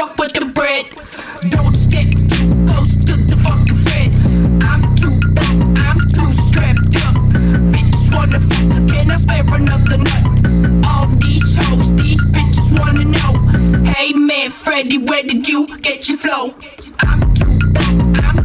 up with the bread. Don't step too close to the fucking Fed. I'm too broke, I'm too strapped up. Bitches wanna fuck again, I spare another nut. All these hoes, these bitches wanna know. Hey man, Freddy, where did you get your flow? I'm too broke, I'm